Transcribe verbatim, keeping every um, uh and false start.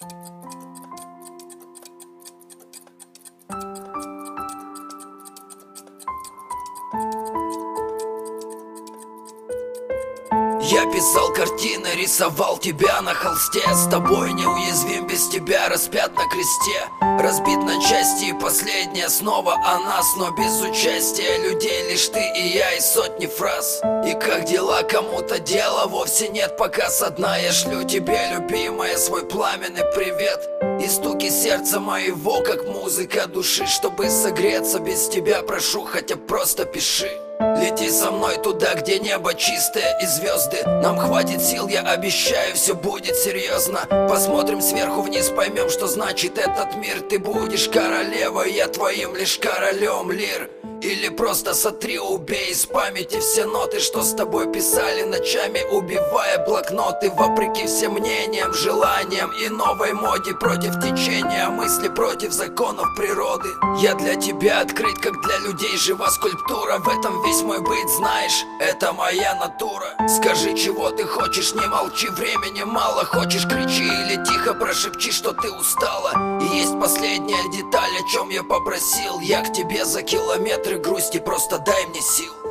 Я писал картины, рисовал тебя на холсте. С тобой неуязвим, без тебя распят на кресте. Разбит на части, и последняя снова о нас. Но без участия людей лишь ты и я и сотни фраз. И как дела, кому-то дела вовсе нет, пока со дна. Я шлю тебе, любимая, свой пламенный привет. И стуки сердца моего, как музыка души. Чтобы согреться без тебя, прошу, хотя просто пиши. Лети со мной туда, где небо чистое и звезды. Нам хватит сил, я обещаю, все будет серьезно. Посмотрим сверху вниз, поймем, что значит этот мир. Ты будешь королевой, я твоим лишь королем, лир. Или просто сотри, убей из памяти все ноты, что с тобой писали ночами, убивая блокноты. Вопреки всем мнениям, желаниям и новой моде. Против течения мысли, против законов природы. Я для тебя открыт, как для людей жива скульптура. В этом весь мой быт, знаешь, это моя натура. Скажи, чего ты хочешь, не молчи, времени мало. Хочешь, кричи или тихо прошепчи, что ты устала. И есть последняя деталь, о чем я попросил. Я к тебе за километры грусти, просто дай мне сил.